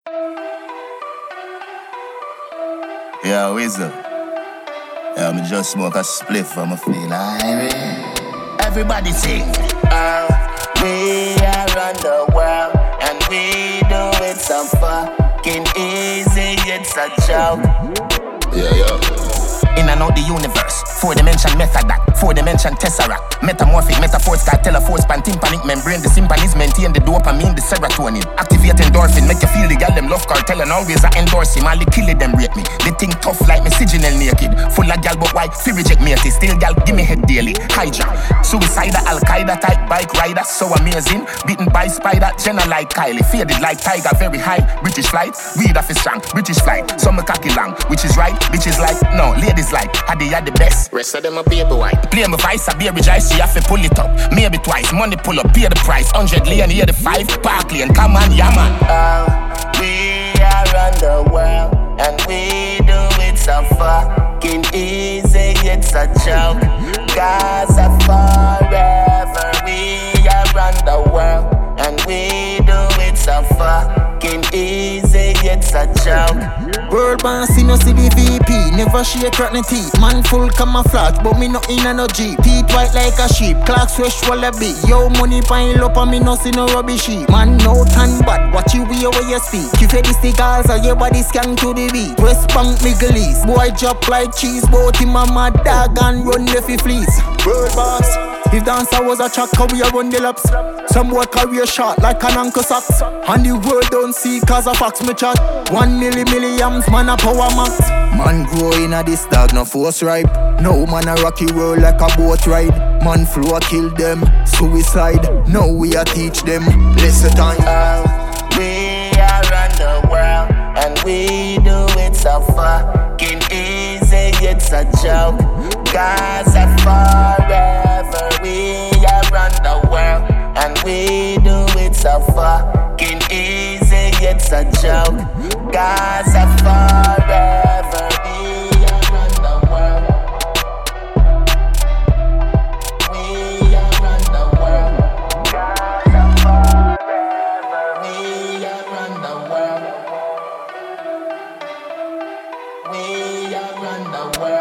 Yeah, Wizard. Yeah, me just smoke a spliff and I feel irate. Everybody sing. We are on the world and we do it so fucking easy. It's a joke. Yeah. In and out the universe, 4-dimension method that, 4-dimension tesseract, metamorphic, metaphors, cartelaphores, pantympanic membrane, the sympathies maintain the dopamine, the serotonin, activate endorphin, make you feel the gal them love cartel and always I endorse him, all the kill it them rate me, they think tough like me signal naked, full of gal but white, fi reject me, still gal give me head daily, Hydra, suicide, Al-Qaeda type bike rider, so amazing, beaten by spider, Jenna like Kylie, faded like tiger, very high, British flight, weed off is strong, British flight, some me cocky long, which is right, bitches like, no, ladies like, had the best. Rest of them a baby white. Play my vice, a baby jive, she have to pull it up. Maybe twice, money pull up, pay the price. 100 lane, hear the 5, park lane, come on, yeah man. We are on the world, and we do it so fucking easy, it's a joke. Gaza forever, we are on the world, and we do it so fucking easy, it's a joke. World boss, you know see the VP, never shake rotten teeth. Man full camouflage, but me no in a no G. Teeth white like a sheep, clocks fresh wall a bit. Yo money pile up and me no see no rubbish sheep. Man no tan bad, watch you way where you speak. You fed the stickers or your body scan to the beat. West Bank Middle East, boy drop like cheese. Both him and my dog and run the fleece. World boss, if dancer was a track, how we a run the laps. Some boy career short like an Uncle Socks. And the world don't see cause of facts me chat. 1 milliams, man a power max. Man grow in a this dog, no force ripe. No man a rocky roll like a boat ride. Man flow kill them, suicide. Now we a teach them, listen time. We are on the world, and we do it so fucking easy, it's a joke. Gaza forever, we are on the world, and we do it so fucking easy, it's a joke. Gaza forever, we are on the world. We are on the world. Gaza forever, we are on the world. We are on the world.